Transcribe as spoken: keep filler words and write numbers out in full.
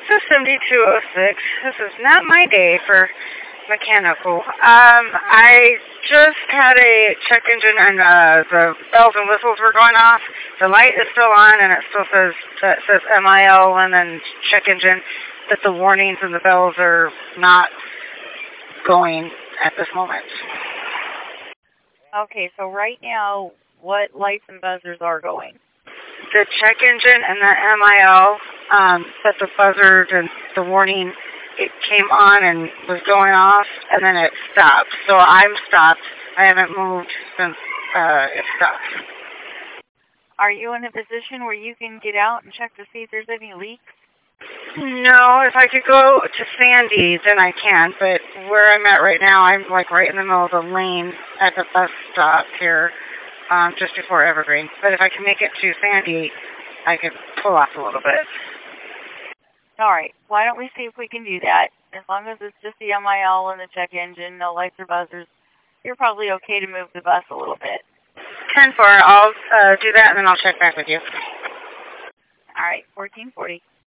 is seventy-two oh six. This is not my day for mechanical. Um, I just had a check engine and uh, the bells and whistles were going off. The light is still on and it still says that says M I L and then check engine, but the warnings and the bells are not going at this moment. Okay, so right now, what lights and buzzers are going? The check engine and the M I L, um, but the buzzer and the warning, it came on and was going off, and then it stopped. So I'm stopped. I haven't moved since uh, it stopped. Are you in a position where you can get out and check to see if there's any leaks? No, if I could go to Sandy, then I can, but where I'm at right now, I'm like right in the middle of the lane at the bus stop here, um, just before Evergreen. But if I can make it to Sandy, I could pull off a little bit. All right. Why don't we see if we can do that? As long as it's just the M I L and the check engine, no lights or buzzers, you're probably okay to move the bus a little bit. ten four, I'll uh, do that and then I'll check back with you. All right, fourteen forty.